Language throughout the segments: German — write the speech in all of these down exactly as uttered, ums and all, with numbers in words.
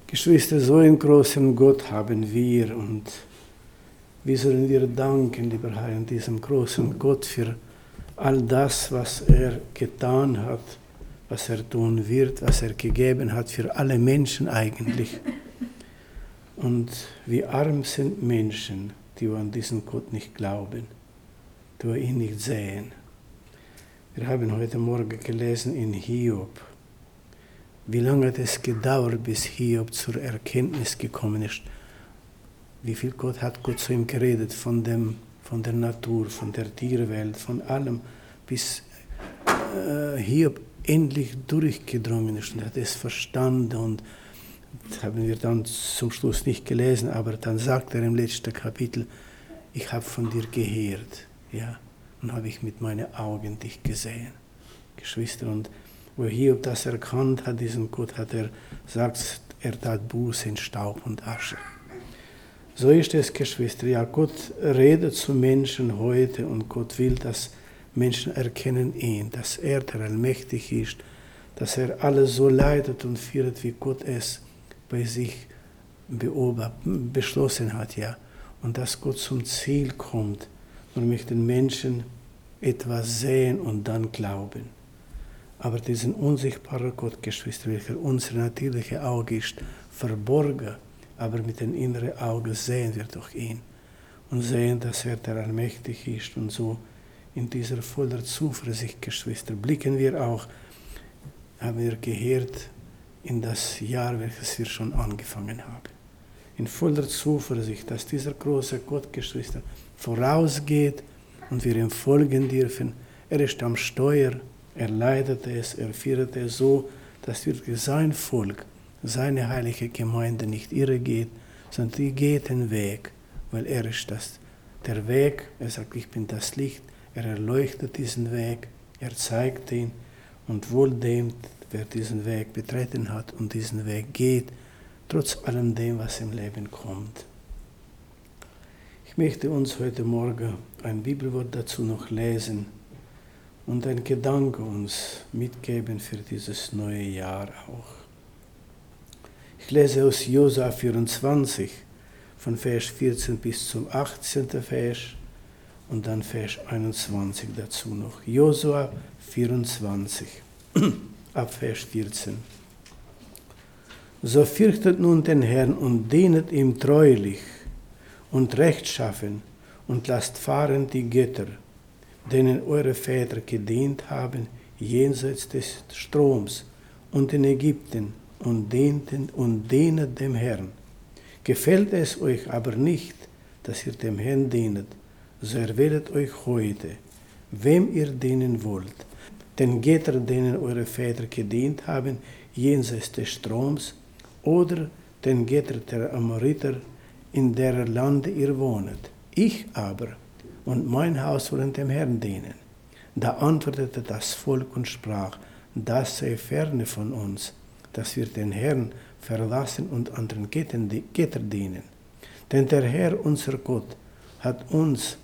Geschwister, so einen großen Gott haben wir und wie sollen wir danken, lieber Herr, diesem großen Gott für all das, was er getan hat, was er tun wird, was er gegeben hat für alle Menschen eigentlich. Und wie arm sind Menschen, die an diesen Gott nicht glauben, die ihn nicht sehen. Wir haben heute Morgen gelesen in Hiob, wie lange hat es gedauert, bis Hiob zur Erkenntnis gekommen ist. Wie viel Gott hat Gott zu ihm geredet, von, dem, von der Natur, von der Tierwelt, von allem, bis äh, Hiob endlich durchgedrungen ist und hat es verstanden. Und das haben wir dann zum Schluss nicht gelesen, aber dann sagt er im letzten Kapitel, ich habe von dir gehört, ja, und habe ich mit meinen Augen dich gesehen. Geschwister, und wo Hiob das erkannt hat, diesen Gott, hat er gesagt, er tat Buße in Staub und Asche. So ist es, Geschwister. Ja, Gott redet zu Menschen heute und Gott will, dass Menschen erkennen ihn, dass er der allmächtig ist, dass er alles so leitet und führt, wie Gott es bei sich beschlossen hat, ja. Und dass Gott zum Ziel kommt und möchten Menschen etwas sehen und dann glauben. Aber diesen unsichtbaren Gott, Geschwister, welcher unser natürliches Auge ist, verborgen, aber mit dem inneren Auge sehen wir doch ihn und sehen, dass er der Allmächtige ist. Und so in dieser voller Zuversicht, Geschwister, blicken wir auch, haben wir gehört, in das Jahr, welches wir schon angefangen haben. In voller Zuversicht, dass dieser große Gott, Geschwister, vorausgeht und wir ihm folgen dürfen. Er ist am Steuer. Er leitet es, er führt es so, dass wirklich sein Volk, seine heilige Gemeinde nicht irregeht, sondern die geht den Weg, weil er ist das, der Weg. Er sagt, ich bin das Licht, er erleuchtet diesen Weg, er zeigt ihn und wohl dem, wer diesen Weg betreten hat und diesen Weg geht, trotz allem dem, was im Leben kommt. Ich möchte uns heute Morgen ein Bibelwort dazu noch lesen, und ein Gedanke uns mitgeben für dieses neue Jahr auch. Ich lese aus Josua vierundzwanzig, von Vers vierzehn bis zum achtzehnten Vers und dann Vers einundzwanzig dazu noch. Josua vierundzwanzig, ab Vers vierzehn. So fürchtet nun den Herrn und dienet ihm treulich und rechtschaffen und lasst fahren die Götter, denen eure Väter gedient haben, jenseits des Stroms und in Ägypten, und dienten und dienet dem Herrn. Gefällt es euch aber nicht, dass ihr dem Herrn dienet, so erwählet euch heute, wem ihr dienen wollt, den Götter, denen eure Väter gedient haben, jenseits des Stroms, oder den Götter der Amoriter, in deren Lande ihr wohnet. Ich aber und mein Haus wollen dem Herrn dienen. Da antwortete das Volk und sprach, das sei ferne von uns, dass wir den Herrn verlassen und anderen Göttern dienen. Denn der Herr, unser Gott, hat uns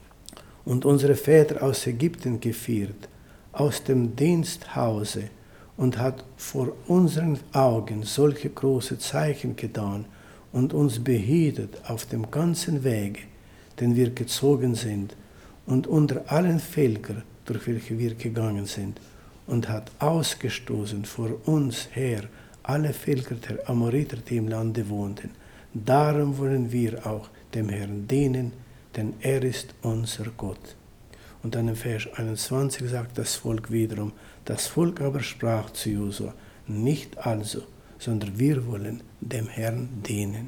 und unsere Väter aus Ägypten geführt, aus dem Diensthause, und hat vor unseren Augen solche große Zeichen getan und uns behütet auf dem ganzen Wege, den wir gezogen sind, und unter allen Völkern, durch welche wir gegangen sind, und hat ausgestoßen vor uns her alle Völker der Amoriter, die im Lande wohnten. Darum wollen wir auch dem Herrn dienen, denn er ist unser Gott. Und dann im Vers einundzwanzig sagt das Volk wiederum, das Volk aber sprach zu Josua, nicht also, sondern wir wollen dem Herrn dienen.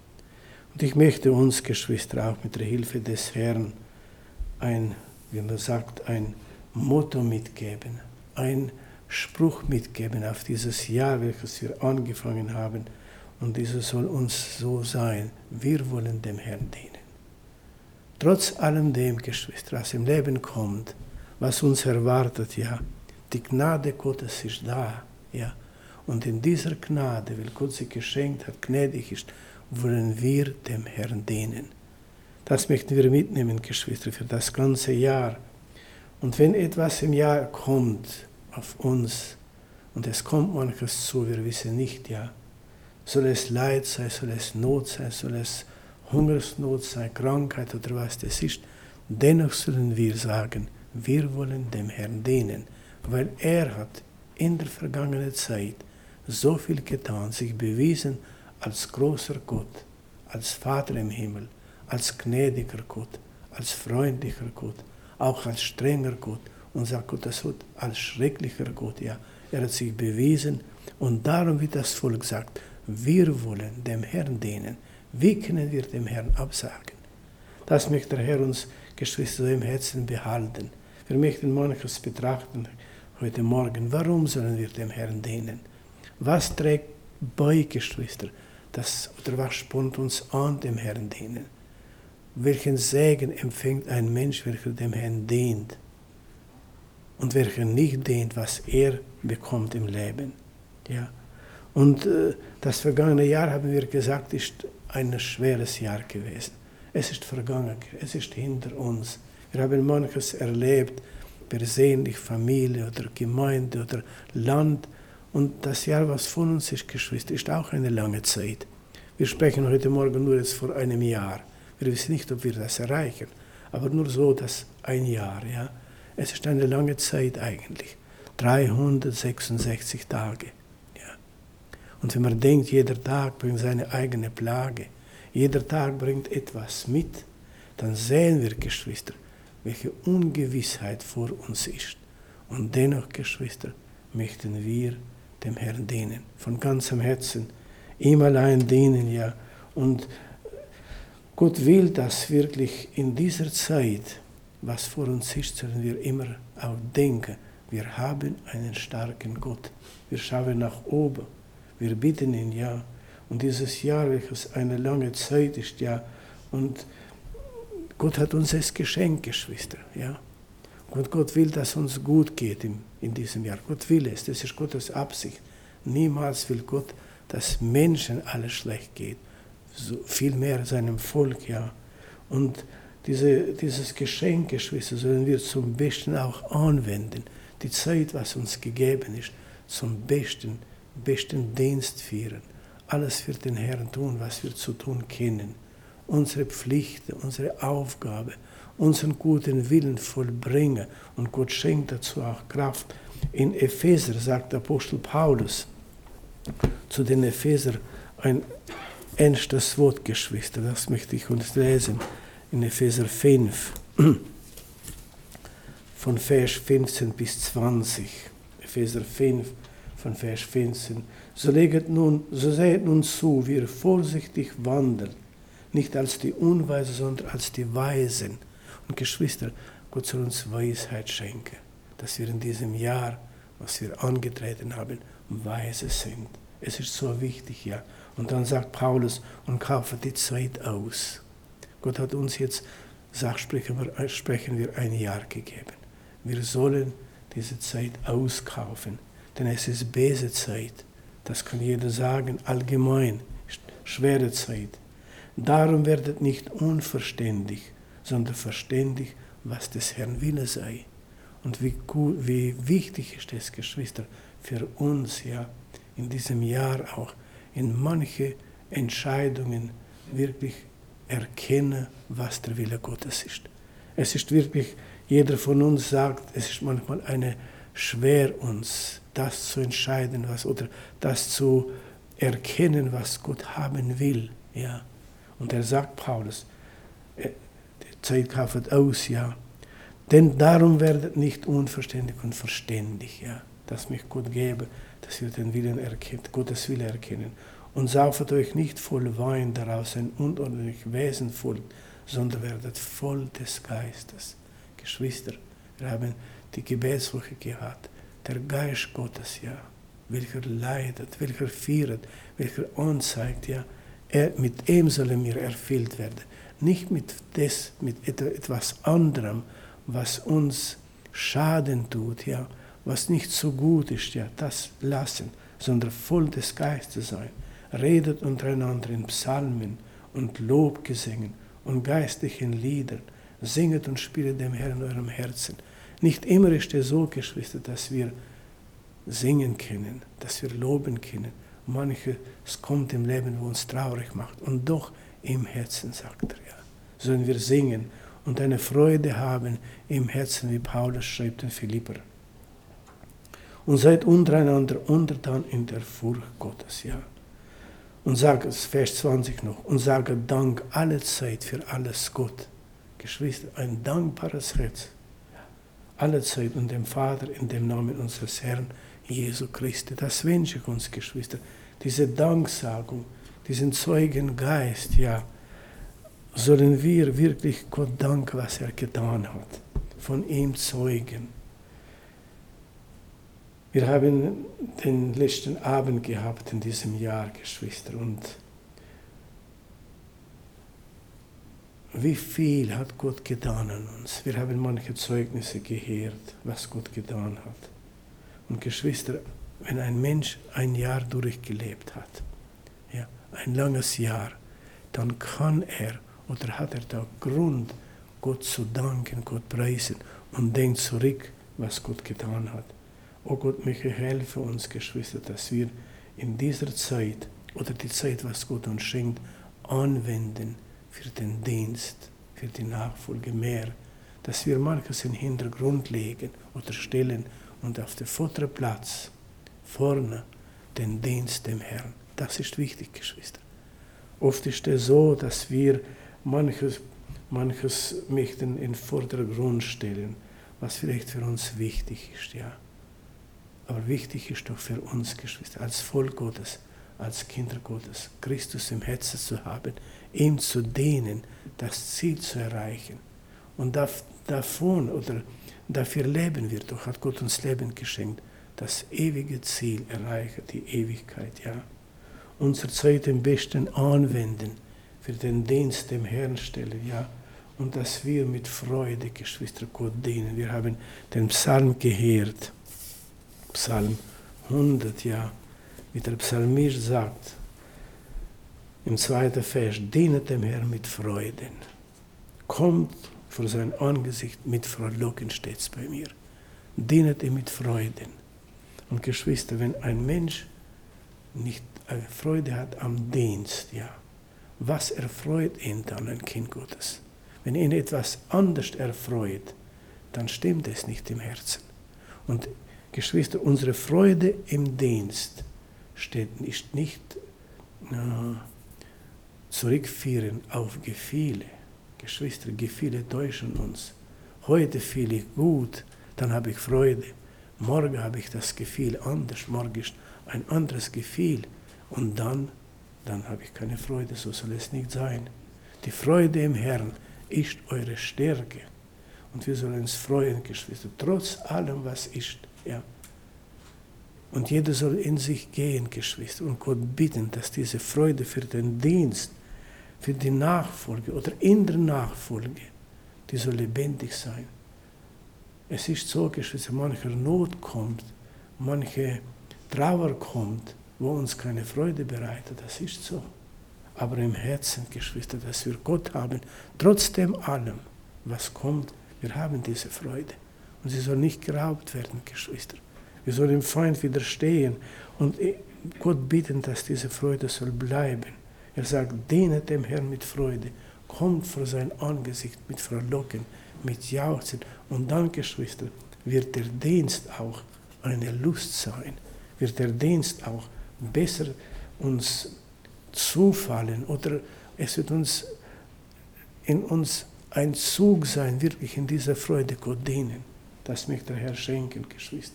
Und ich möchte uns, Geschwister, auch mit der Hilfe des Herrn ein, wie man sagt, ein Motto mitgeben, ein Spruch mitgeben auf dieses Jahr, welches wir angefangen haben. Und dieses soll uns so sein, wir wollen dem Herrn dienen. Trotz allem dem, Geschwister, was im Leben kommt, was uns erwartet, ja, die Gnade Gottes ist da, ja. Und in dieser Gnade, weil Gott sie geschenkt hat, gnädig ist, wollen wir dem Herrn dienen. Das möchten wir mitnehmen, Geschwister, für das ganze Jahr. Und wenn etwas im Jahr kommt auf uns, und es kommt manches zu, wir wissen nicht, ja, soll es Leid sein, soll es Not sein, soll es Hungersnot sein, Krankheit oder was das ist, dennoch sollen wir sagen, wir wollen dem Herrn dienen, weil er hat in der vergangenen Zeit so viel getan, sich bewiesen als großer Gott, als Vater im Himmel, als gnädiger Gott, als freundlicher Gott, auch als strenger Gott und sagt Gott das Wort, als schrecklicher Gott. Ja, er hat sich bewiesen und darum wird das Volk sagt, wir wollen dem Herrn dienen. Wie können wir dem Herrn absagen? Das möchte der Herr uns, Geschwister, so im Herzen behalten. Wir möchten manches betrachten heute Morgen. Warum sollen wir dem Herrn dienen? Was trägt bei, Geschwister, das, oder was spornt uns an, dem Herrn dienen? Welchen Segen empfängt ein Mensch, welcher dem Herrn dient? Und welcher nicht dient, was er bekommt im Leben? Ja. Und äh, das vergangene Jahr, haben wir gesagt, ist ein schweres Jahr gewesen. Es ist vergangen, es ist hinter uns. Wir haben manches erlebt, persönlich, Familie oder Gemeinde oder Land. Und das Jahr, was von uns ist, Geschwister, ist auch eine lange Zeit. Wir sprechen heute Morgen nur jetzt vor einem Jahr. Wir wissen nicht, ob wir das erreichen, aber nur so, dass ein Jahr, ja. Es ist eine lange Zeit eigentlich. dreihundertsechsundsechzig Tage. Ja. Und wenn man denkt, jeder Tag bringt seine eigene Plage, jeder Tag bringt etwas mit, dann sehen wir, Geschwister, welche Ungewissheit vor uns ist. Und dennoch, Geschwister, möchten wir dem Herrn dienen, von ganzem Herzen, ihm allein dienen, ja. Und Gott will, dass wirklich in dieser Zeit, was vor uns ist, sollen wir immer auch denken, wir haben einen starken Gott. Wir schauen nach oben, wir bitten ihn, ja. Und dieses Jahr, welches eine lange Zeit ist, ja, und Gott hat uns es geschenkt, Geschwister, ja. Und Gott will, dass uns gut geht in, in diesem Jahr. Gott will es, das ist Gottes Absicht. Niemals will Gott, dass Menschen alles schlecht geht. So viel mehr seinem Volk, ja. Und diese, dieses Geschenk, Geschwister, sollen wir zum Besten auch anwenden. Die Zeit, was uns gegeben ist, zum besten, besten Dienst führen. Alles für den Herrn tun, was wir zu tun kennen. Unsere Pflichten, unsere Aufgabe, unseren guten Willen vollbringen. Und Gott schenkt dazu auch Kraft. In Epheser sagt Apostel Paulus zu den Epheser ein ernstes Wort, Geschwister, das möchte ich uns lesen. In Epheser fünf, von Vers fünfzehn bis zwanzig. Epheser fünf, von Vers fünfzehn. So leget nun, so seht nun zu, wie ihr vorsichtig wandelt, nicht als die Unweisen, sondern als die Weisen. Und Geschwister, Gott soll uns Weisheit schenken, dass wir in diesem Jahr, was wir angetreten haben, weise sind. Es ist so wichtig, ja. Und dann sagt Paulus, und kaufe die Zeit aus. Gott hat uns jetzt, sagt, sprechen wir, sprechen wir ein Jahr gegeben. Wir sollen diese Zeit auskaufen, denn es ist böse Zeit. Das kann jeder sagen, allgemein, schwere Zeit. Darum werdet nicht unverständig, sondern verständig, was des Herrn Wille sei. Und wie, wie wichtig ist es, Geschwister, für uns, ja, in diesem Jahr auch, in manche Entscheidungen wirklich erkennen, was der Wille Gottes ist. Es ist wirklich, jeder von uns sagt, es ist manchmal eine schwer uns, das zu entscheiden, was, oder das zu erkennen, was Gott haben will. Ja. Und er sagt, Paulus, die Zeit kauft aus, ja. Denn darum werdet nicht unverständig und verständig, ja. Das mich Gott gebe, dass wir den Willen erkennen, Gottes Wille erkennen. Und saufet euch nicht voll Wein, daraus ein unordentlich Wesen folgt, sondern werdet voll des Geistes. Geschwister, wir haben die Gebetswoche gehabt. Der Geist Gottes, ja, welcher leidet, welcher führt, welcher anzeigt, ja, er, mit ihm sollen wir erfüllt werden. Nicht mit, des, mit etwas anderem, was uns Schaden tut, ja, was nicht so gut ist, ja, das lassen, sondern voll des Geistes sein. Redet untereinander in Psalmen und Lobgesängen und geistlichen Liedern. Singet und spielet dem Herrn in eurem Herzen. Nicht immer ist es so, Geschwister, dass wir singen können, dass wir loben können. Manches kommt im Leben, wo uns traurig macht. Und doch im Herzen, sagt er, ja, sollen wir singen und eine Freude haben im Herzen, wie Paulus schreibt in Philipper. Und seid untereinander untertan in der Furcht Gottes, ja. Und sage, Vers zwanzig noch, und sage Dank alle Zeit für alles Gott. Geschwister, ein dankbares Herz. Alle Zeit und dem Vater in dem Namen unseres Herrn Jesu Christi. Das wünsche ich uns, Geschwister. Diese Danksagung, diesen Zeugengeist, ja, sollen wir wirklich Gott danken, was er getan hat. Von ihm zeugen. Wir haben den letzten Abend gehabt in diesem Jahr, Geschwister, und wie viel hat Gott getan an uns? Wir haben manche Zeugnisse gehört, was Gott getan hat. Und Geschwister, wenn ein Mensch ein Jahr durchgelebt hat, ja, ein langes Jahr, dann kann er oder hat er da Grund, Gott zu danken, Gott preisen und denkt zurück, was Gott getan hat. Oh Gott, möge helfe uns, Geschwister, dass wir in dieser Zeit oder die Zeit, was Gott uns schenkt, anwenden für den Dienst, für die Nachfolge mehr, dass wir manches in den Hintergrund legen oder stellen und auf dem vorderen Platz vorne den Dienst dem Herrn. Das ist wichtig, Geschwister. Oft ist es so, dass wir manches, manches möchten in den Vordergrund stellen, was vielleicht für uns wichtig ist, ja. Aber wichtig ist doch für uns, Geschwister, als Volk Gottes, als Kinder Gottes, Christus im Herzen zu haben, ihm zu dienen, das Ziel zu erreichen. Und davon oder dafür leben wir doch, hat Gott uns Leben geschenkt, das ewige Ziel erreichen, die Ewigkeit, ja. Unsere Zeit am besten anwenden, für den Dienst dem Herrn stellen, ja. Und dass wir mit Freude, Geschwister, Gott dienen. Wir haben den Psalm gehört. Psalm hundert, ja, wie der Psalmist sagt, im zweiten Vers, dienet dem Herrn mit Freuden. Kommt vor sein Angesicht mit Frohlocken, steht es bei mir. Dienet ihm mit Freuden. Und Geschwister, wenn ein Mensch nicht eine Freude hat am Dienst, ja, was erfreut ihn dann, ein Kind Gottes? Wenn ihn etwas anders erfreut, dann stimmt es nicht im Herzen. Und Geschwister, unsere Freude im Dienst steht, ist nicht äh, zurückführen auf Gefühle. Geschwister, Gefühle täuschen uns. Heute fühle ich gut, dann habe ich Freude. Morgen habe ich das Gefühl anders, morgen ist ein anderes Gefühl. Und dann, dann habe ich keine Freude, so soll es nicht sein. Die Freude im Herrn ist eure Stärke. Und wir sollen uns freuen, Geschwister, trotz allem, was ist. Ja. Und jeder soll in sich gehen, Geschwister, und Gott bitten, dass diese Freude für den Dienst, für die Nachfolge oder in der Nachfolge, die soll lebendig sein. Es ist so, Geschwister, manche Not kommt, manche Trauer kommt, wo uns keine Freude bereitet, das ist so. Aber im Herzen, Geschwister, dass wir Gott haben, trotzdem allem, was kommt, wir haben diese Freude. Und sie soll nicht geraubt werden, Geschwister. Wir sollen dem Feind widerstehen und Gott bitten, dass diese Freude soll bleiben. Er sagt, dienet dem Herrn mit Freude, kommt vor sein Angesicht mit Frohlocken, mit Jauchzen. Und dann, Geschwister, wird der Dienst auch eine Lust sein, wird der Dienst auch besser uns zufallen oder es wird uns in uns ein Zug sein, wirklich in dieser Freude Gott dienen. Das möchte der Herr schenken, Geschwister.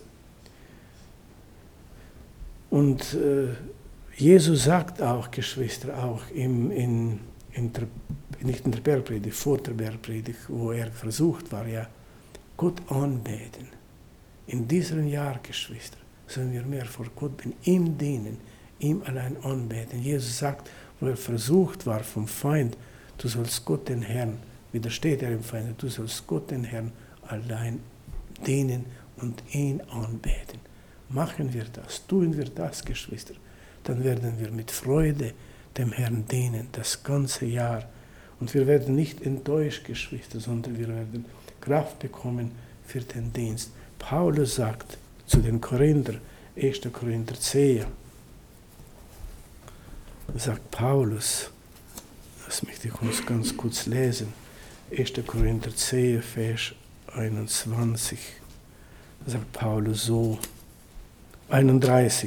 Und äh, Jesus sagt auch, Geschwister, auch im, in, in der, nicht in der Bergpredigt, vor der Bergpredigt, wo er versucht war, ja, Gott anbeten. In diesem Jahr, Geschwister, sollen wir mehr vor Gott bin, ihm dienen, ihm allein anbeten. Jesus sagt, wo er versucht war vom Feind, du sollst Gott den Herrn, widersteht er im Feind, du sollst Gott den Herrn allein dienen und ihn anbeten. Machen wir das, tun wir das, Geschwister, dann werden wir mit Freude dem Herrn dienen, das ganze Jahr. Und wir werden nicht enttäuscht, Geschwister, sondern wir werden Kraft bekommen für den Dienst. Paulus sagt zu den Korinther, erster Korinther zehn, sagt Paulus, das möchte ich uns ganz kurz lesen, erster Korinther zehn, Vers einundzwanzig, sagt Paulus so, einunddreißig.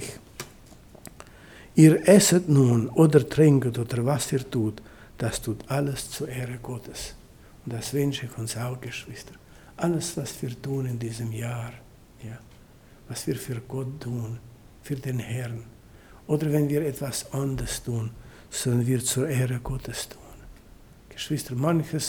Ihr esset nun oder trinket oder was ihr tut, das tut alles zur Ehre Gottes. Und das wünsche ich uns auch, Geschwister. Alles, was wir tun in diesem Jahr, ja, was wir für Gott tun, für den Herrn, oder wenn wir etwas anderes tun, sollen wir zur Ehre Gottes tun. Geschwister, manches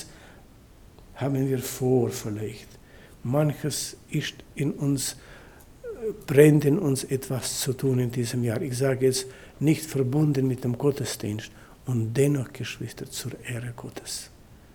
haben wir vor vielleicht. Manches ist in uns, brennt in uns etwas zu tun in diesem Jahr. Ich sage jetzt, nicht verbunden mit dem Gottesdienst und dennoch, Geschwister, zur Ehre Gottes.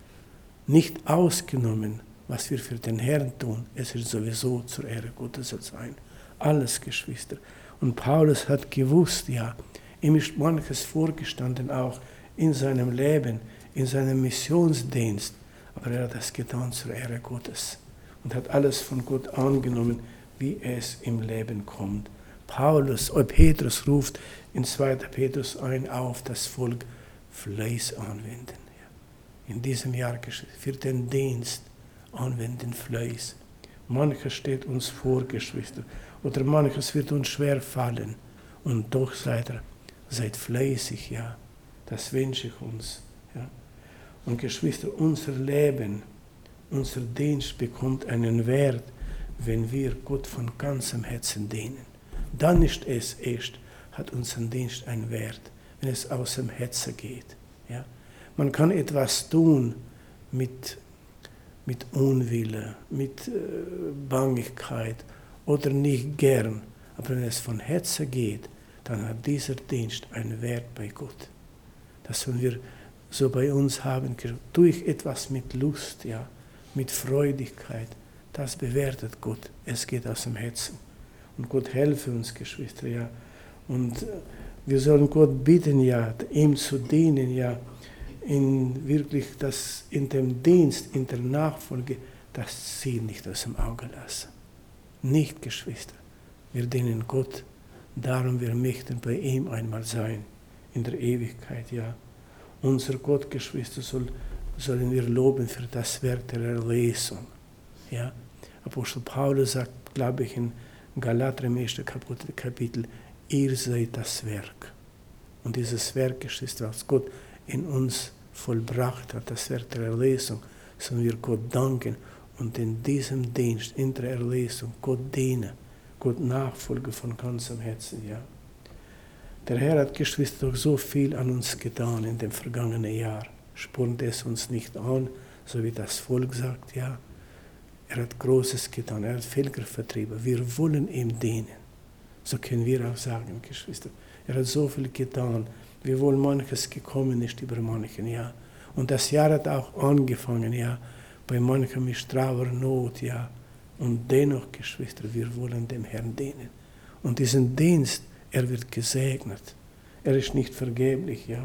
Nicht ausgenommen, was wir für den Herrn tun, es ist sowieso zur Ehre Gottes sein. Alles, Geschwister. Und Paulus hat gewusst, ja, ihm ist manches vorgestanden, auch in seinem Leben, in seinem Missionsdienst, aber er hat das getan zur Ehre Gottes und hat alles von Gott angenommen, wie es im Leben kommt. Paulus, oder Petrus ruft in zweiter Petrus ein auf, das Volk Fleiß anwenden. Ja. In diesem Jahr für den Dienst anwenden Fleiß. Manches steht uns vor, Geschwister, oder manches wird uns schwer fallen. Und doch seid ihr, seid fleißig, ja. Das wünsche ich uns. Ja. Und Geschwister, unser Leben, unser Dienst bekommt einen Wert, wenn wir Gott von ganzem Herzen dienen. Dann ist es erst, hat unser Dienst einen Wert, wenn es aus dem Herzen geht. Ja. Man kann etwas tun mit, mit Unwille, mit äh, Bangigkeit oder nicht gern. Aber wenn es von Herzen geht, dann hat dieser Dienst einen Wert bei Gott. Das sollen wir so bei uns haben. Tue ich etwas mit Lust, ja, mit Freudigkeit, das bewertet Gott. Es geht aus dem Herzen. Und Gott helfe uns, Geschwister, ja. Und wir sollen Gott bitten, ja, ihm zu dienen, ja, in wirklich das, in dem Dienst, in der Nachfolge, das Ziel nicht aus dem Auge lassen. Nicht, Geschwister. Wir dienen Gott, darum wir möchten bei ihm einmal sein, in der Ewigkeit, ja. Unser Gott, Geschwister, soll, sollen wir loben für das Werk der Erlösung, ja. Apostel Paulus sagt, glaube ich, in Galater im ersten Kapitel, ihr seid das Werk. Und dieses Werk, Geschwister, was Gott in uns vollbracht hat, das Werk der Erlösung, sollen wir Gott danken und in diesem Dienst, in der Erlösung, Gott dienen, Gott nachfolgen von ganzem Herzen, ja. Der Herr hat, Geschwister, doch so viel an uns getan in dem vergangenen Jahr. Spornt es uns nicht an, so wie das Volk sagt, ja. Er hat Großes getan, er hat Völker vertrieben. Wir wollen ihm dienen. So können wir auch sagen, Geschwister. Er hat so viel getan. Wir wollen manches gekommen ist über manchen, ja. Und das Jahr hat auch angefangen, ja. Bei manchem ist Trauer, Not, ja. Und dennoch, Geschwister, wir wollen dem Herrn dienen. Und diesen Dienst, er wird gesegnet. Er ist nicht vergeblich, ja.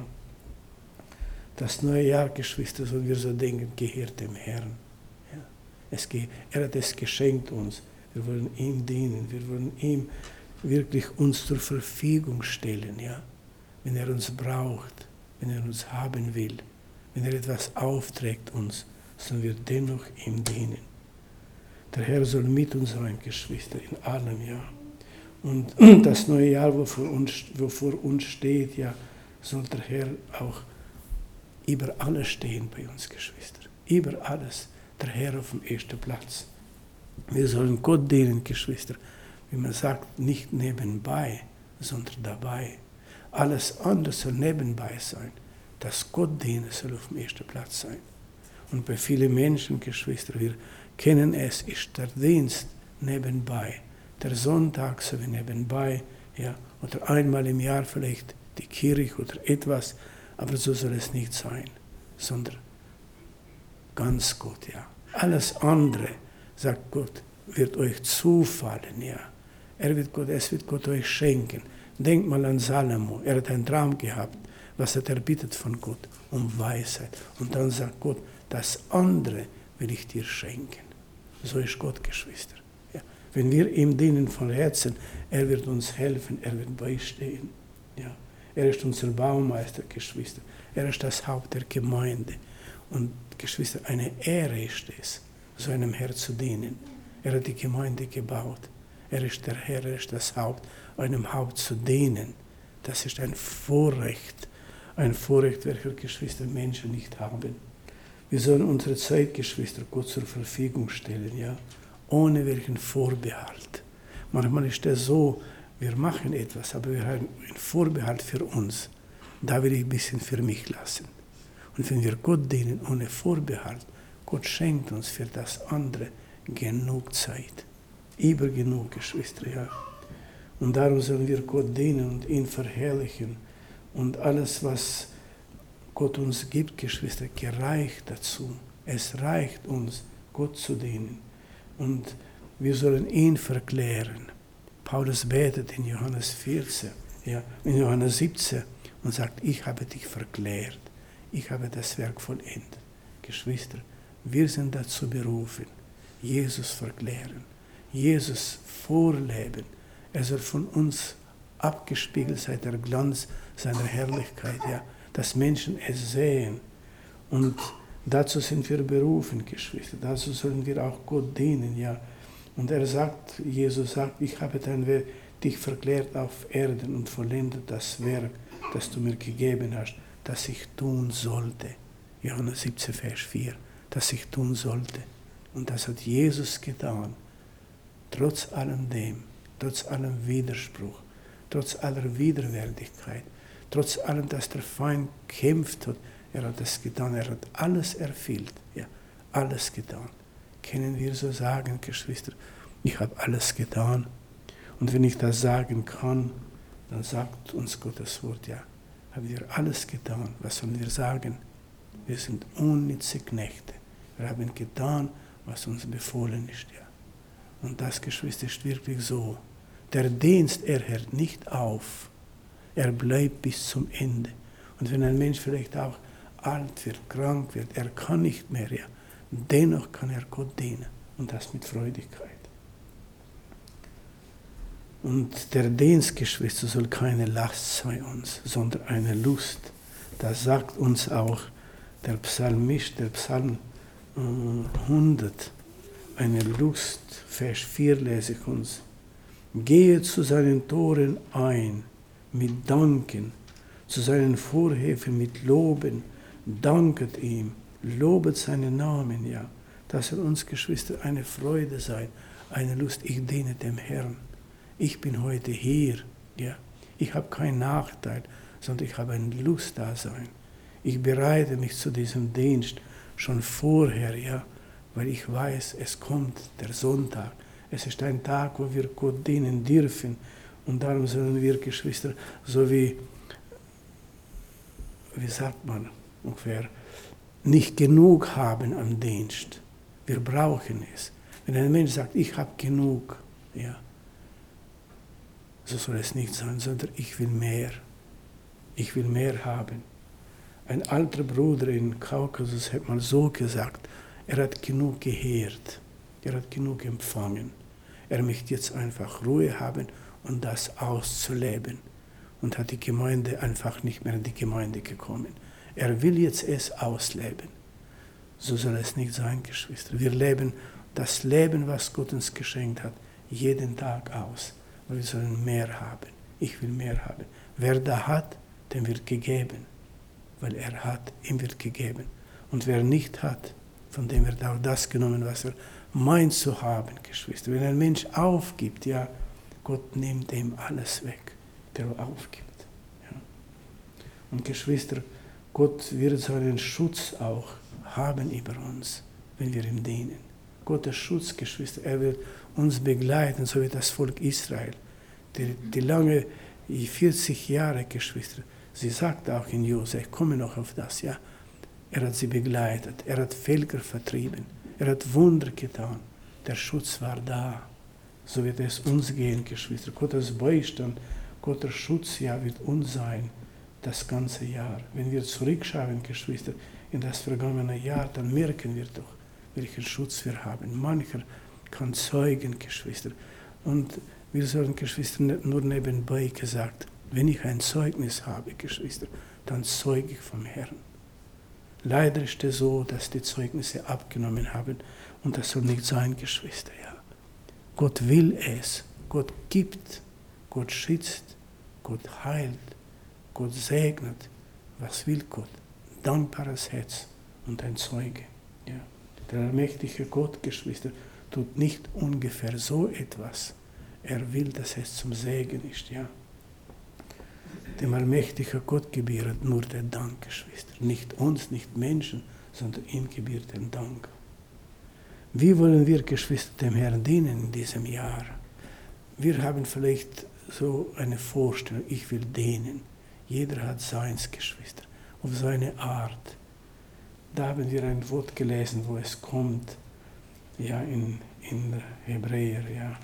Das neue Jahr, Geschwister, sollen wir so denken, gehört dem Herrn. Es, er hat es geschenkt uns. Wir wollen ihm dienen. Wir wollen ihm wirklich uns zur Verfügung stellen, ja. Wenn er uns braucht, wenn er uns haben will, wenn er etwas aufträgt uns, sollen wir dennoch ihm dienen. Der Herr soll mit uns sein, Geschwister, in allem, ja. Und das neue Jahr, wo vor uns, wo vor uns steht, ja, soll der Herr auch über alles stehen bei uns, Geschwister. Über alles. Der Herr auf dem ersten Platz. Wir sollen Gott dienen, Geschwister, wie man sagt, nicht nebenbei, sondern dabei. Alles andere soll nebenbei sein. Das Gott dienen soll auf dem ersten Platz sein. Und bei vielen Menschen, Geschwister, wir kennen es, ist der Dienst nebenbei. Der Sonntag so wie nebenbei, ja, oder einmal im Jahr vielleicht die Kirche oder etwas, aber so soll es nicht sein, sondern ganz Gott, ja. Alles andere, sagt Gott, wird euch zufallen, ja. Er wird Gott, es wird Gott euch schenken. Denkt mal an Salomo, er hat einen Traum gehabt. Was hat er bittet von Gott? Um Weisheit. Und dann sagt Gott, das andere will ich dir schenken. So ist Gott, Geschwister. Ja. Wenn wir ihm dienen von Herzen, er wird uns helfen, er wird beistehen. Ja. Er ist unser Baumeister, Geschwister. Er ist das Haupt der Gemeinde. Und Geschwister, eine Ehre ist es, so einem Herr zu dienen. Er hat die Gemeinde gebaut. Er ist der Herr, er ist das Haupt, einem Haupt zu dienen. Das ist ein Vorrecht, ein Vorrecht, welches Geschwister Menschen nicht haben. Wir sollen unsere Zeit, Geschwister, Gott zur Verfügung stellen, ja, ohne welchen Vorbehalt. Manchmal ist es so, wir machen etwas, aber wir haben einen Vorbehalt für uns. Da will ich ein bisschen für mich lassen. Und wenn wir Gott dienen ohne Vorbehalt, Gott schenkt uns für das andere genug Zeit. Über genug, Geschwister, ja. Und darum sollen wir Gott dienen und ihn verherrlichen. Und alles, was Gott uns gibt, Geschwister, gereicht dazu. Es reicht uns, Gott zu dienen. Und wir sollen ihn verklären. Paulus betet in Johannes vierzehn, ja, in Johannes siebzehn und sagt, ich habe dich verklärt. Ich habe das Werk vollendet. Geschwister, wir sind dazu berufen, Jesus verklären, Jesus vorleben. Er soll von uns abgespiegelt sein, der Glanz seiner Herrlichkeit, ja, dass Menschen es sehen. Und dazu sind wir berufen, Geschwister. Dazu sollen wir auch Gott dienen, ja. Und er sagt, Jesus sagt, ich habe dein Werk, dich verklärt auf Erden und vollendet das Werk, das du mir gegeben hast, das ich tun sollte. Johannes siebzehn, Vers vier, das ich tun sollte. Und das hat Jesus getan. Trotz allem dem, trotz allem Widerspruch, trotz aller Widerwärtigkeit, trotz allem, dass der Feind kämpft hat, er hat das getan, er hat alles erfüllt, ja, alles getan. Können wir so sagen, Geschwister, ich habe alles getan. Und wenn ich das sagen kann, dann sagt uns Gottes Wort, ja, haben wir alles getan. Was sollen wir sagen? Wir sind unnütze Knechte. Wir haben getan, was uns befohlen ist, ja. Und das, Geschwister, ist wirklich so. Der Dienst, er hört nicht auf. Er bleibt bis zum Ende. Und wenn ein Mensch vielleicht auch alt wird, krank wird, er kann nicht mehr, ja, dennoch kann er Gott dienen. Und das mit Freudigkeit. Und der Dienst, Geschwister, soll keine Last sein uns, sondern eine Lust. Das sagt uns auch der Psalmist, der Psalm äh, hundert. Eine Lust, Vers vier lese ich uns. Gehe zu seinen Toren ein, mit Danken, zu seinen Vorhöfen mit Loben, danket ihm, lobet seinen Namen, ja. Das soll uns, Geschwister, eine Freude sein, eine Lust. Ich diene dem Herrn. Ich bin heute hier, ja. Ich habe keinen Nachteil, sondern ich habe eine Lust da sein. Ich bereite mich zu diesem Dienst schon vorher, ja, weil ich weiß, es kommt der Sonntag. Es ist ein Tag, wo wir Gott dienen dürfen. Und darum sollen wir, Geschwister, so wie, wie sagt man ungefähr, nicht genug haben am Dienst. Wir brauchen es. Wenn ein Mensch sagt, ich habe genug, ja, so soll es nicht sein, sondern ich will mehr. Ich will mehr haben. Ein alter Bruder in Kaukasus hat mal so gesagt, er hat genug gehört, er hat genug empfangen. Er möchte jetzt einfach Ruhe haben und das auszuleben. Und hat die Gemeinde einfach nicht mehr in die Gemeinde gekommen. Er will jetzt es ausleben. So soll es nicht sein, Geschwister. Wir leben das Leben, was Gott uns geschenkt hat, jeden Tag aus. Aber wir sollen mehr haben. Ich will mehr haben. Wer da hat, dem wird gegeben. Weil er hat, ihm wird gegeben. Und wer nicht hat, von dem wird auch das genommen, was er meint zu haben, Geschwister. Wenn ein Mensch aufgibt, ja, Gott nimmt ihm alles weg, der aufgibt. Ja. Und Geschwister, Gott wird seinen Schutz auch haben über uns, wenn wir ihm dienen. Gottes Schutz, Geschwister, er wird uns begleiten, so wie das Volk Israel. Die, die lange vierzig Jahre, Geschwister, sie sagt auch in Josua, ich komme noch auf das, ja, er hat sie begleitet, er hat Völker vertrieben, er hat Wunder getan, der Schutz war da. So wird es uns gehen, Geschwister. Gottes Beistand, Gottes Schutz, ja, wird uns sein, das ganze Jahr. Wenn wir zurückschauen, Geschwister, in das vergangene Jahr, dann merken wir doch, welchen Schutz wir haben. Mancher kann zeugen, Geschwister. Und wir sollen, Geschwister, nicht nur nebenbei gesagt, Wenn ich ein Zeugnis habe, Geschwister, dann zeuge ich vom Herrn. Leider ist es so, dass die Zeugnisse abgenommen haben und das soll nicht sein, Geschwister. Ja. Gott will es, Gott gibt, Gott schützt, Gott heilt, Gott segnet. Was will Gott? Dankbares Herz und ein Zeuge. Ja. Der allmächtige Gott, Geschwister, tut nicht ungefähr so etwas. Er will, dass es zum Segen ist. Ja. Dem allmächtigen Gott gebührt nur der Dank, Geschwister. Nicht uns, nicht Menschen, sondern ihm gebührt der Dank. Wie wollen wir, Geschwister, dem Herrn dienen in diesem Jahr? Wir haben vielleicht so eine Vorstellung, ich will dienen. Jeder hat seins, Geschwister, auf seine Art. Da haben wir ein Wort gelesen, wo es kommt, ja, in, in Hebräer, ja.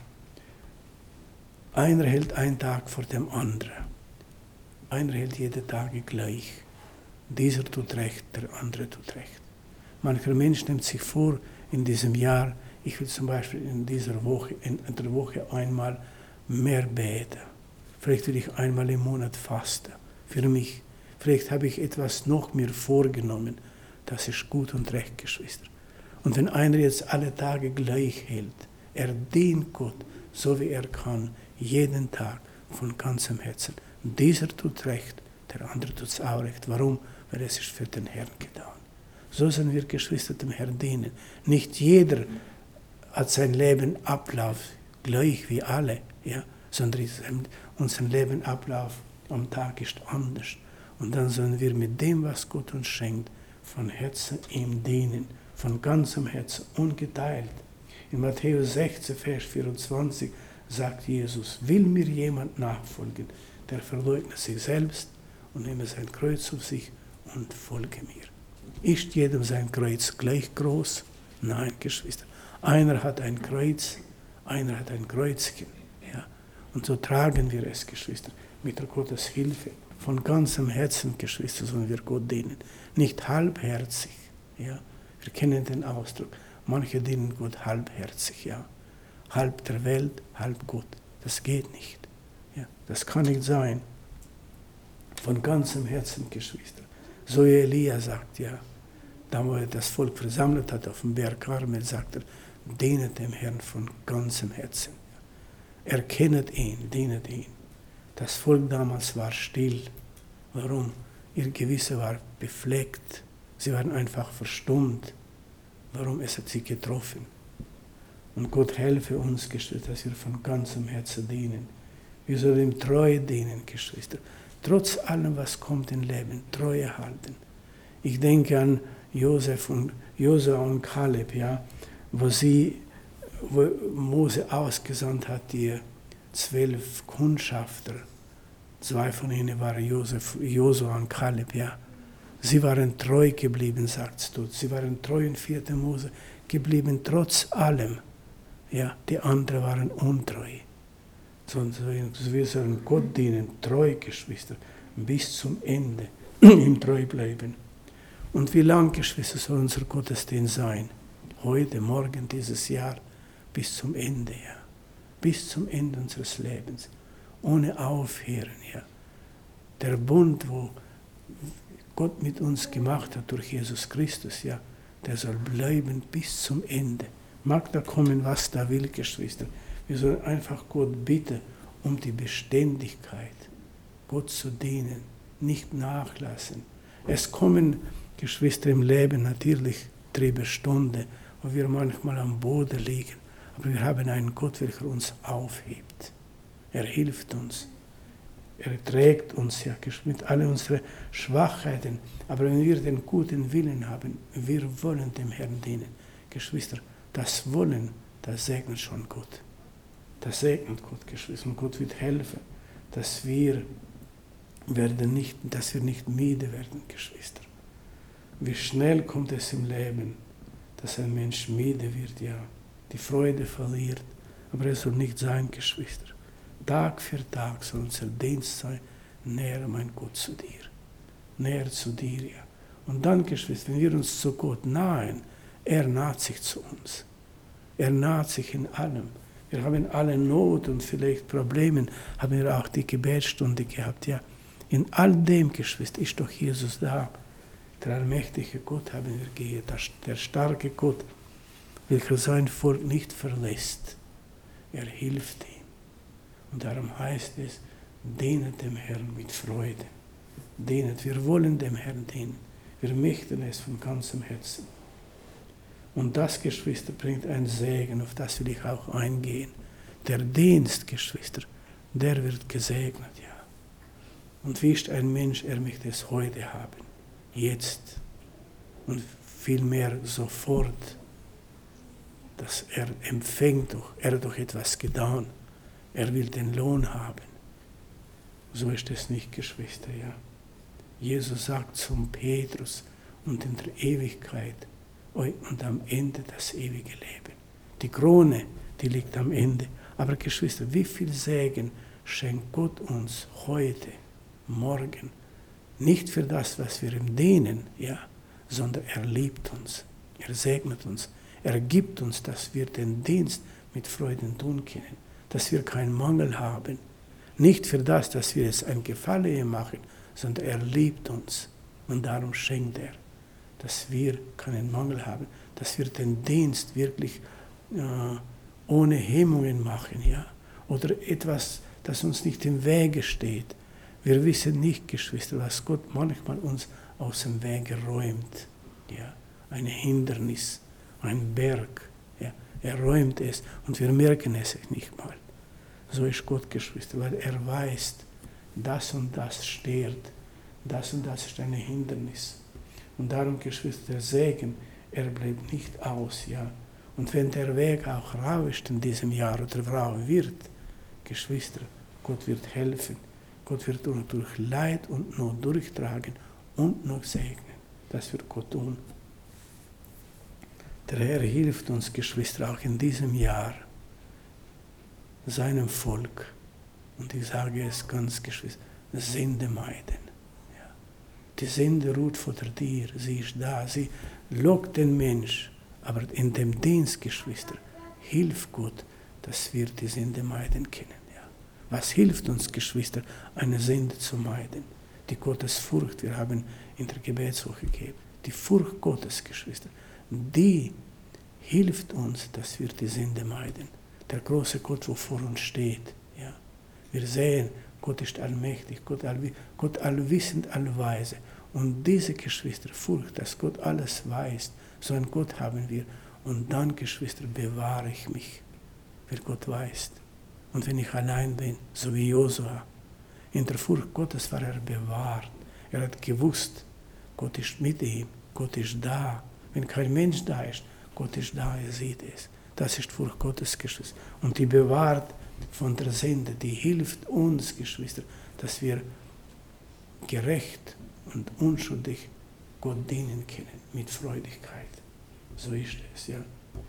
Einer hält einen Tag vor dem anderen. Einer hält jede Tage gleich. Dieser tut recht, der andere tut recht. Mancher Mensch nimmt sich vor, in diesem Jahr, ich will zum Beispiel in dieser Woche, in der Woche einmal mehr beten. Vielleicht will ich einmal im Monat fasten. Für mich. Vielleicht habe ich etwas noch mir vorgenommen. Das ist gut und recht, Geschwister. Und wenn einer jetzt alle Tage gleich hält, er dient Gott, so wie er kann, jeden Tag von ganzem Herzen. Dieser tut recht, der andere tut es auch recht. Warum? Weil es ist für den Herrn getan. So sind wir, Geschwister, dem Herrn dienen. Nicht jeder hat sein Leben Ablauf gleich wie alle, ja, sondern unser Lebenablauf am Tag ist anders. Und dann sollen wir mit dem, was Gott uns schenkt, von Herzen ihm dienen, von ganzem Herzen, ungeteilt. In Matthäus sechzehn, Vers vierundzwanzig sagt Jesus, will mir jemand nachfolgen, der verleugne sich selbst und nehme sein Kreuz auf sich und folge mir. Ist jedem sein Kreuz gleich groß? Nein, Geschwister. Einer hat ein Kreuz, einer hat ein Kreuzchen. Ja. Und so tragen wir es, Geschwister, mit der Gottes Hilfe. Von ganzem Herzen, Geschwister, sollen wir Gott dienen. Nicht halbherzig. Ja. Wir kennen den Ausdruck. Manche dienen Gott halbherzig. Ja. Halb der Welt, halb Gott. Das geht nicht. Ja. Das kann nicht sein. Von ganzem Herzen, Geschwister. So wie Elia sagt, ja, da wo er das Volk versammelt hat auf dem Berg Karmel, sagt er, dienet dem Herrn von ganzem Herzen. Erkennet ihn, dienet ihn. Das Volk damals war still. Warum? Ihr Gewissen war befleckt. Sie waren einfach verstummt. Warum? Es hat sie getroffen. Und Gott helfe uns, Geschwister, dass wir von ganzem Herzen dienen. Wir sollen ihm treu dienen, Geschwister. Trotz allem, was kommt im Leben, Treue halten. Ich denke an Josef und Josua und Kaleb, ja, wo sie, wo Mose ausgesandt hat, die zwölf Kundschafter. Zwei von ihnen waren Josef, Josua und Kaleb, ja. Sie waren treu geblieben, sagt es dort. Sie waren treu in vierten Mose geblieben, trotz allem. Ja, die anderen waren untreu. Wir sollen Gott dienen, treu, Geschwister, bis zum Ende, ihm treu bleiben. Und wie lang, Geschwister, soll unser Gottesdienst sein? Heute, morgen, dieses Jahr, bis zum Ende, ja. Bis zum Ende unseres Lebens. Ohne Aufhören, ja. Der Bund, wo Gott mit uns gemacht hat durch Jesus Christus, ja, der soll bleiben bis zum Ende. Mag da kommen, was da will, Geschwister. Wir sollen einfach Gott bitten um die Beständigkeit, Gott zu dienen, nicht nachlassen. Es kommen, Geschwister, im Leben natürlich trübe Stunden, wo wir manchmal am Boden liegen, aber wir haben einen Gott, welcher uns aufhebt. Er hilft uns. Er trägt uns ja mit all unseren Schwachheiten. Aber wenn wir den guten Willen haben, wir wollen dem Herrn dienen. Geschwister, das Wollen, das segnet schon Gott. Das segnet Gott, Geschwister. Und Gott wird helfen, dass wir, werden nicht, dass wir nicht müde werden, Geschwister. Wie schnell kommt es im Leben, dass ein Mensch müde wird, ja, die Freude verliert. Aber es soll nicht sein, Geschwister. Tag für Tag soll unser Dienst sein, näher, mein Gott, zu dir. Näher zu dir, ja. Und dann, Geschwister, wenn wir uns zu Gott nahen, er naht sich zu uns. Er naht sich in allem. Wir haben alle Not und vielleicht Probleme, haben wir auch die Gebetsstunde gehabt. Ja. In all dem, Geschwister, ist doch Jesus da. Der allmächtige Gott haben wir gehört, der starke Gott, welcher sein Volk nicht verlässt. Er hilft ihm. Und darum heißt es, dienet dem Herrn mit Freude. Dienet, wir wollen dem Herrn dienen. Wir möchten es von ganzem Herzen. Und das, Geschwister, bringt einen Segen, auf das will ich auch eingehen. Der Dienst, Geschwister, der wird gesegnet, ja. Und wie ist ein Mensch, er möchte es heute haben, jetzt und vielmehr sofort, dass er empfängt, doch, er hat doch etwas getan. Er will den Lohn haben. So ist es nicht, Geschwister, ja. Jesus sagt zum Petrus, und in der Ewigkeit und am Ende das ewige Leben. Die Krone, die liegt am Ende. Aber Geschwister, wie viel Segen schenkt Gott uns heute, morgen? Nicht für das, was wir ihm dienen, ja, sondern er liebt uns. Er segnet uns. Er gibt uns, dass wir den Dienst mit Freuden tun können. Dass wir keinen Mangel haben. Nicht für das, dass wir es ein Gefallen machen, sondern er liebt uns. Und darum schenkt er, dass wir keinen Mangel haben, dass wir den Dienst wirklich äh, ohne Hemmungen machen, ja, oder etwas, das uns nicht im Wege steht. Wir wissen nicht, Geschwister, was Gott manchmal uns aus dem Wege räumt, ja, ein Hindernis, ein Berg, ja, er räumt es und wir merken es nicht mal. So ist Gott, Geschwister, weil er weiß, das und das stört, das und das ist ein Hindernis. Und darum, Geschwister, der Segen, er bleibt nicht aus, ja. Und wenn der Weg auch rau ist in diesem Jahr oder rau wird, Geschwister, Gott wird helfen. Gott wird uns durch Leid und Not durchtragen und noch segnen. Das wird Gott tun. Der Herr hilft uns, Geschwister, auch in diesem Jahr, seinem Volk. Und ich sage es ganz, Geschwister, Sünde meiden. Die Sünde ruht vor dir, sie ist da, sie lockt den Mensch. Aber in dem Dienst, Geschwister, hilft Gott, dass wir die Sünde meiden können. Ja. Was hilft uns, Geschwister, eine Sünde zu meiden? Die Gottesfurcht, wir haben in der Gebetswoche gegeben, die Furcht Gottes, Geschwister, die hilft uns, dass wir die Sünde meiden. Der große Gott, wo vor uns steht. Ja. Wir sehen, Gott ist allmächtig, Gott, allw- Gott allwissend, allweise. Und diese, Geschwister, Furcht, dass Gott alles weiß, so ein Gott haben wir. Und dann, Geschwister, bewahre ich mich, weil Gott weiß. Und wenn ich allein bin, so wie Josua, in der Furcht Gottes war er bewahrt. Er hat gewusst, Gott ist mit ihm, Gott ist da. Wenn kein Mensch da ist, Gott ist da, er sieht es. Das ist Furcht Gottes, Geschwister. Und die bewahrt von der Sünde, die hilft uns, Geschwister, dass wir gerecht und unschuldig Gott dienen können, mit Freudigkeit. So ist es, ja.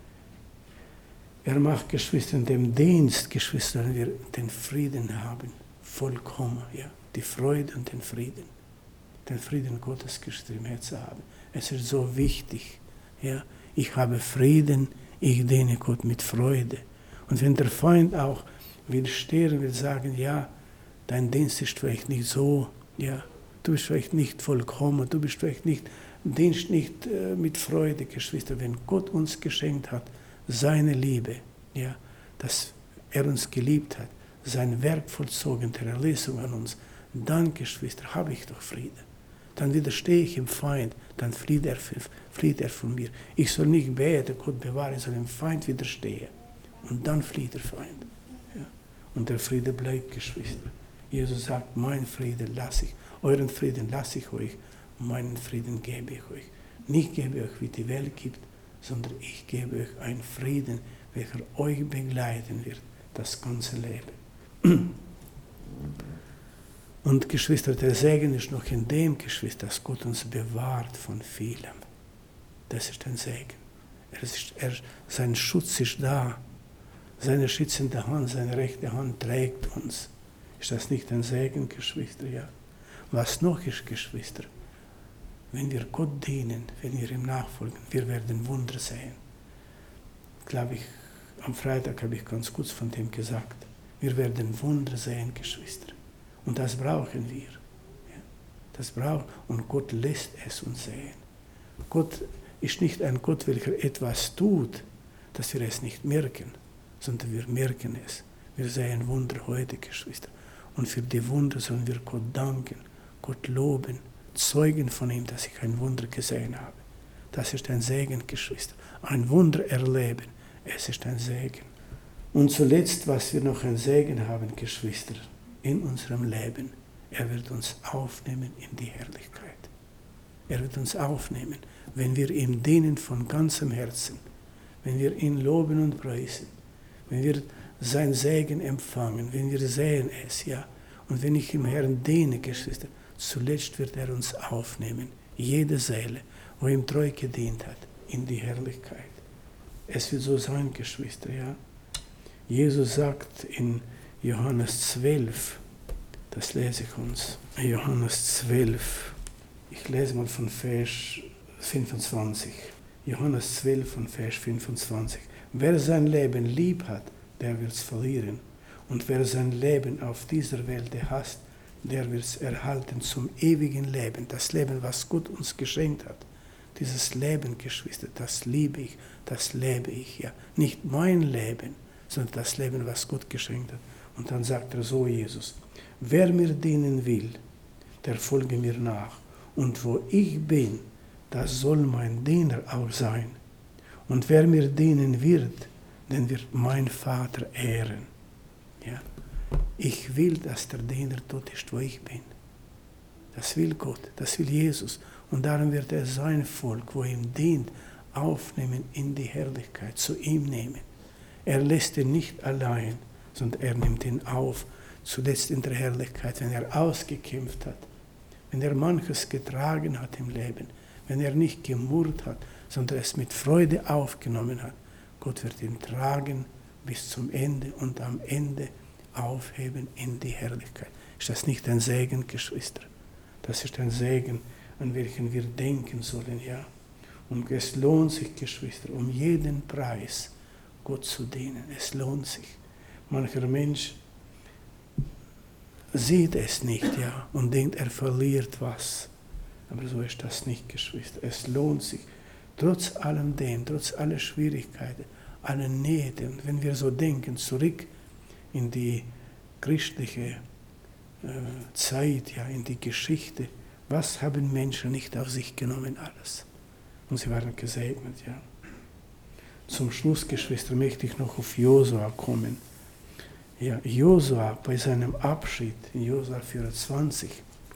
Er macht, Geschwister, in dem Dienst, Geschwister, wenn wir den Frieden haben, vollkommen, ja, die Freude und den Frieden, den Frieden Gottes, Geschwister, im Herzen haben. Es ist so wichtig, ja. Ich habe Frieden, ich diene Gott mit Freude. Und wenn der Feind auch will stehen, will sagen, ja, dein Dienst ist vielleicht nicht so, ja, du bist vielleicht nicht vollkommen, du bist vielleicht nicht, dienst nicht äh, mit Freude, Geschwister. Wenn Gott uns geschenkt hat, seine Liebe, ja, dass er uns geliebt hat, sein Werk vollzogen, der Erlösung an uns, dann, Geschwister, habe ich doch Frieden. Dann widerstehe ich dem Feind, dann flieht er, flieht er von mir. Ich soll nicht beten, Gott bewahre, ich soll dem Feind widerstehen. Und dann flieht der Feind. Ja. Und der Friede bleibt, Geschwister. Jesus sagt, mein Frieden lasse ich, euren Frieden lasse ich euch, meinen Frieden gebe ich euch. Nicht gebe ich euch, wie die Welt gibt, sondern ich gebe euch einen Frieden, welcher euch begleiten wird, das ganze Leben. Und Geschwister, der Segen ist noch in dem, Geschwister, dass Gott uns bewahrt von vielem. Das ist ein Segen. Er ist, er, sein Schutz ist da. Seine schützende Hand, seine rechte Hand trägt uns. Ist das nicht ein Segen, Geschwister? Ja. Was noch ist, Geschwister? Wenn wir Gott dienen, wenn wir ihm nachfolgen, wir werden Wunder sehen. Glaube ich, am Freitag habe ich ganz kurz von dem gesagt. Wir werden Wunder sehen, Geschwister. Und das brauchen wir. Ja, das brauchen. Und Gott lässt es uns sehen. Gott ist nicht ein Gott, welcher etwas tut, dass wir es nicht merken, sondern wir merken es. Wir sehen Wunder heute, Geschwister. Und für die Wunder sollen wir Gott danken, Gott loben, zeugen von ihm, dass ich ein Wunder gesehen habe. Das ist ein Segen, Geschwister. Ein Wunder erleben, es ist ein Segen. Und zuletzt, was wir noch ein Segen haben, Geschwister, in unserem Leben, er wird uns aufnehmen in die Herrlichkeit. Er wird uns aufnehmen, wenn wir ihm dienen von ganzem Herzen, wenn wir ihn loben und preisen, wenn wir sein Segen empfangen, wenn wir sehen es, ja. Und wenn ich dem Herrn diene, Geschwister, zuletzt wird er uns aufnehmen, jede Seele, wo ihm treu gedient hat, in die Herrlichkeit. Es wird so sein, Geschwister, ja. Jesus sagt in Johannes zwölf, das lese ich uns, Johannes zwölf, ich lese mal von Vers fünfundzwanzig. Johannes zwölf von Vers fünfundzwanzig. Wer sein Leben lieb hat, der wird es verlieren. Und wer sein Leben auf dieser Welt hasst, der wird es erhalten zum ewigen Leben. Das Leben, was Gott uns geschenkt hat. Dieses Leben, Geschwister, das liebe ich, das lebe ich. Ja. Nicht mein Leben, sondern das Leben, was Gott geschenkt hat. Und dann sagt er so, Jesus, wer mir dienen will, der folge mir nach. Und wo ich bin, das soll mein Diener auch sein. Und wer mir dienen wird, den wird mein Vater ehren. Ja? Ich will, dass der Diener dort ist, wo ich bin. Das will Gott, das will Jesus. Und darum wird er sein Volk, wo ihm dient, aufnehmen in die Herrlichkeit, zu ihm nehmen. Er lässt ihn nicht allein, sondern er nimmt ihn auf, zuletzt in der Herrlichkeit, wenn er ausgekämpft hat, wenn er manches getragen hat im Leben, wenn er nicht gemurrt hat, sondern es mit Freude aufgenommen hat. Gott wird ihn tragen bis zum Ende und am Ende aufheben in die Herrlichkeit. Ist das nicht ein Segen, Geschwister? Das ist ein Segen, an welchen wir denken sollen, ja. Und es lohnt sich, Geschwister, um jeden Preis Gott zu dienen. Es lohnt sich. Mancher Mensch sieht es nicht, ja, und denkt, er verliert was. Aber so ist das nicht, Geschwister. Es lohnt sich, trotz allem dem, trotz aller Schwierigkeiten, aller Nähte. Und wenn wir so denken, zurück in die christliche äh, Zeit, ja, in die Geschichte, was haben Menschen nicht auf sich genommen, alles? Und sie waren gesegnet, ja. Zum Schluss, Geschwister, möchte ich noch auf Josua kommen. Ja, Josua bei seinem Abschied in Josua vierundzwanzig,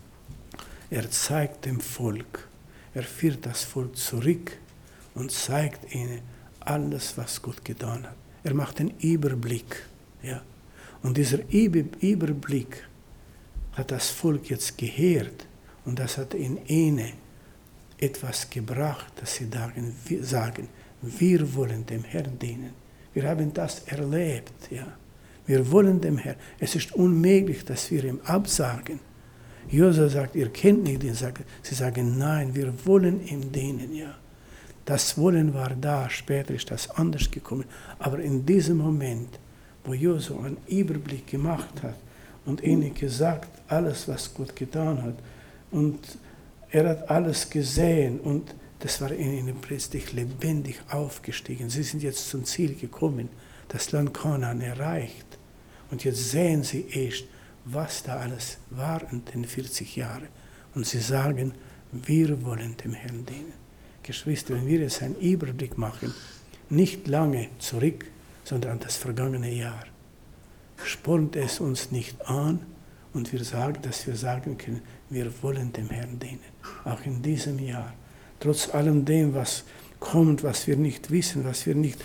er zeigt dem Volk, er führt das Volk zurück und zeigt ihnen alles, was Gott getan hat. Er macht einen Überblick. Ja. Und dieser Überblick hat das Volk jetzt gehört und das hat in ihnen etwas gebracht, dass sie sagen, wir wollen dem Herrn dienen. Wir haben das erlebt. Ja. Wir wollen dem Herrn. Es ist unmöglich, dass wir ihm absagen. Josua sagt, ihr kennt nicht ihn. Sie sagen, nein, wir wollen ihm dienen. Ja. Das Wollen war da, später ist das anders gekommen. Aber in diesem Moment, wo Josua einen Überblick gemacht hat und ihnen gesagt, alles, was Gott getan hat, und er hat alles gesehen und das war in ihnen plötzlich lebendig aufgestiegen. Sie sind jetzt zum Ziel gekommen, das Land Kanaan erreicht. Und jetzt sehen sie erst, was da alles war in den vierzig Jahren. Und sie sagen, wir wollen dem Herrn dienen. Geschwister, wenn wir jetzt einen Überblick machen, nicht lange zurück, sondern an das vergangene Jahr, spornt es uns nicht an und wir sagen, dass wir sagen können, wir wollen dem Herrn dienen. Auch in diesem Jahr. Trotz allem dem, was kommt, was wir nicht wissen, was wir nicht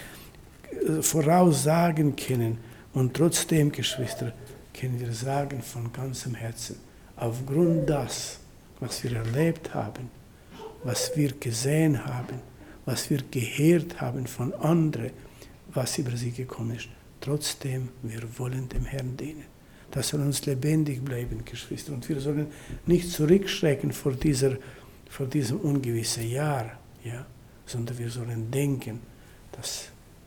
voraussagen können. Und trotzdem, Geschwister, können wir sagen von ganzem Herzen, aufgrund das, was wir erlebt haben, was wir gesehen haben, was wir gehört haben von anderen, was über sie gekommen ist, trotzdem, wir wollen dem Herrn dienen. Das soll uns lebendig bleiben, Geschwister. Und wir sollen nicht zurückschrecken vor, dieser, vor diesem ungewissen Jahr, ja, sondern wir sollen denken, dass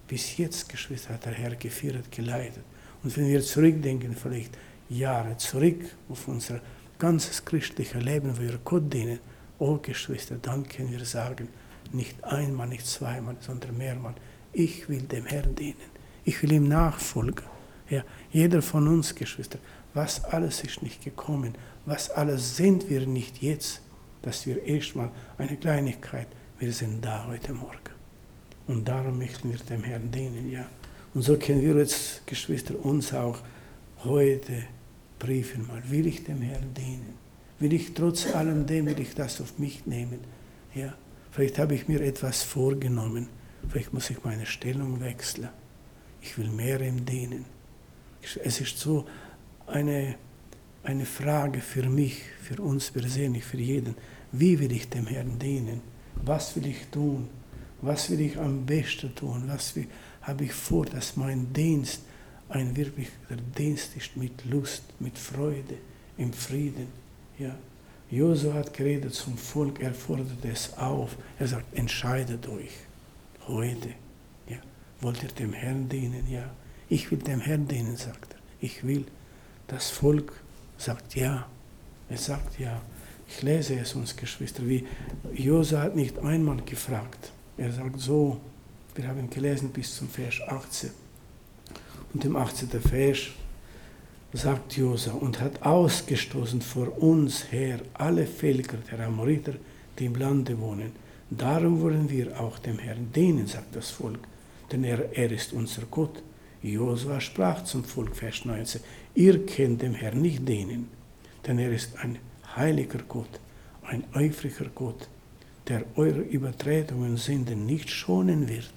Bis jetzt, Geschwister, hat der Herr geführt, geleitet. Und wenn wir zurückdenken, vielleicht Jahre zurück auf unser ganzes christliches Leben, wo wir Gott dienen, oh Geschwister, dann können wir sagen, nicht einmal, nicht zweimal, sondern mehrmals, ich will dem Herrn dienen. Ich will ihm nachfolgen. Ja, jeder von uns, Geschwister, was alles ist nicht gekommen, was alles sind wir nicht jetzt, dass wir erstmal eine Kleinigkeit, wir sind da heute Morgen. Und darum möchten wir dem Herrn dienen, ja. Und so können wir jetzt, Geschwister, uns auch heute prüfen mal, will ich dem Herrn dienen? Will ich trotz allem dem, will ich das auf mich nehmen? Ja, vielleicht habe ich mir etwas vorgenommen, vielleicht muss ich meine Stellung wechseln. Ich will mehr ihm dienen. Es ist so eine, eine Frage für mich, für uns persönlich, für jeden. Wie will ich dem Herrn dienen? Was will ich tun? Was will ich am besten tun? Was will, habe ich vor, dass mein Dienst ein wirklicher Dienst ist mit Lust, mit Freude, im Frieden? Ja. Josua hat geredet zum Volk, er fordert es auf. Er sagt, entscheidet euch heute. Ja. Wollt ihr dem Herrn dienen? Ja. Ich will dem Herrn dienen, sagt er. Ich will. Das Volk sagt ja. Es sagt ja. Ich lese es uns, Geschwister, wie Josua hat nicht einmal gefragt. Er sagt so, wir haben gelesen bis zum Vers achtzehn. Und im achtzehnten Vers sagt Josua, und hat ausgestoßen vor uns her alle Völker der Amoriter, die im Lande wohnen. Darum wollen wir auch dem Herrn dienen, sagt das Volk, denn er, er ist unser Gott. Josua sprach zum Volk, Vers neunzehn, ihr könnt dem Herrn nicht dienen, denn er ist ein heiliger Gott, ein eifriger Gott, der eure Übertretungen und Sünden nicht schonen wird.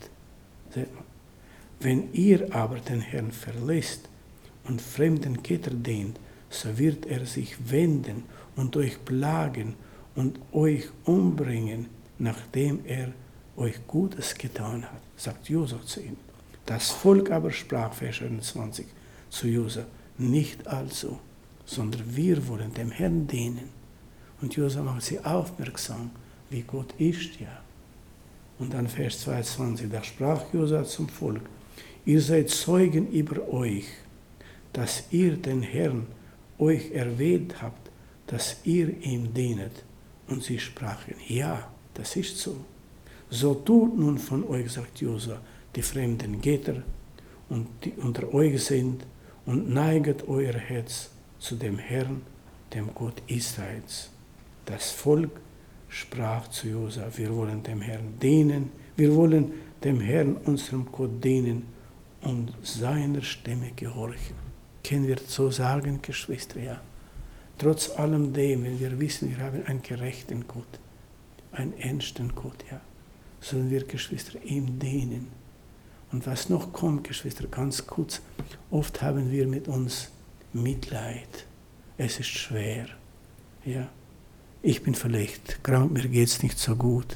Wenn ihr aber den Herrn verlässt und fremden Göttern dient, so wird er sich wenden und euch plagen und euch umbringen, nachdem er euch Gutes getan hat, sagt Josua zu ihm. Das Volk aber sprach, Vers einundzwanzig, zu Josua, nicht also, sondern wir wollen dem Herrn dienen. Und Josua macht sie aufmerksam, wie Gott ist, ja. Und dann Vers zweiundzwanzig, da sprach Josua zum Volk, ihr seid Zeugen über euch, dass ihr den Herrn euch erwählt habt, dass ihr ihm dienet. Und sie sprachen, ja, das ist so. So tut nun von euch, sagt Josua, die fremden Götter, und die unter euch sind, und neiget euer Herz zu dem Herrn, dem Gott Israels. Das Volk sprach zu Josua, wir wollen dem Herrn dienen, wir wollen dem Herrn, unserem Gott, dienen und seiner Stimme gehorchen. Können wir so sagen, Geschwister, ja. Trotz allem dem, wenn wir wissen, wir haben einen gerechten Gott, einen ernsten Gott, ja, sollen wir, Geschwister, ihm dienen. Und was noch kommt, Geschwister, ganz kurz, oft haben wir mit uns Mitleid. Es ist schwer, ja. Ich bin vielleicht krank, mir geht es nicht so gut.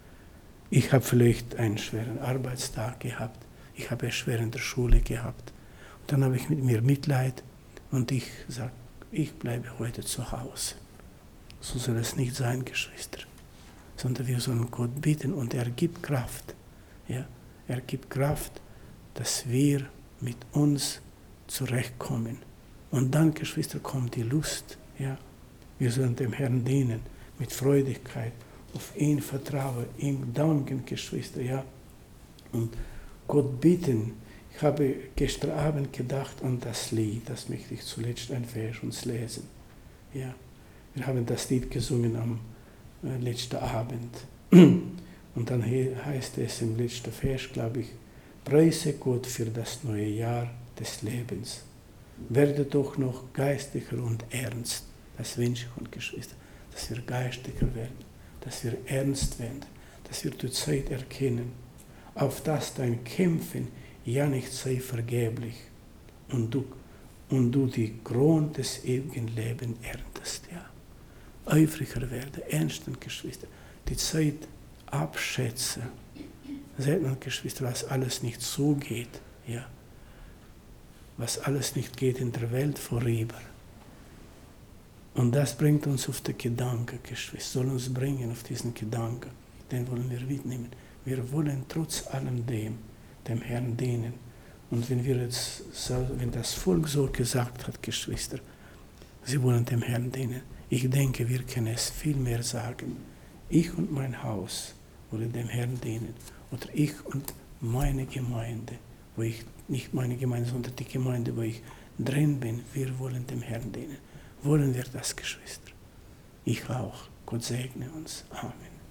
Ich habe vielleicht einen schweren Arbeitstag gehabt. Ich habe es schwer in der Schule gehabt. Und dann habe ich mit mir Mitleid und ich sage, ich bleibe heute zu Hause. So soll es nicht sein, Geschwister. Sondern wir sollen Gott bitten und er gibt Kraft. Ja? Er gibt Kraft, dass wir mit uns zurechtkommen. Und dann, Geschwister, kommt die Lust. Ja? Wir sollen dem Herrn dienen, mit Freudigkeit, auf ihn vertrauen, ihm danken, Geschwister, ja. Und Gott bitten. Ich habe gestern Abend gedacht an das Lied, das möchte ich zuletzt ein Vers uns lesen. Ja, wir haben das Lied gesungen am äh, letzten Abend. Und dann heißt es im letzten Vers, glaube ich, preise Gott für das neue Jahr des Lebens. Werde doch noch geistlicher und ernst. Das wünsche ich uns, Geschwister, dass wir geistlicher werden, dass wir ernst werden, dass wir die Zeit erkennen, auf dass dein Kämpfen ja nicht sei vergeblich und du, und du die Krone des ewigen Lebens erntest. Ja. Eifriger werden, ernsten, Geschwister, die Zeit abschätzen. Seht mal, Geschwister, was alles nicht zugeht, ja. Was alles nicht geht in der Welt vorüber. Und das bringt uns auf den Gedanken, Geschwister, soll uns bringen auf diesen Gedanken, den wollen wir mitnehmen. Wir wollen trotz allem dem dem Herrn dienen. Und wenn wir jetzt, so, wenn das Volk so gesagt hat, Geschwister, sie wollen dem Herrn dienen, ich denke, wir können es viel mehr sagen. Ich und mein Haus wollen dem Herrn dienen. Oder ich und meine Gemeinde, wo ich, nicht meine Gemeinde, sondern die Gemeinde, wo ich drin bin, wir wollen dem Herrn dienen. Wollen wir das, Geschwister? Ich auch. Gott segne uns. Amen.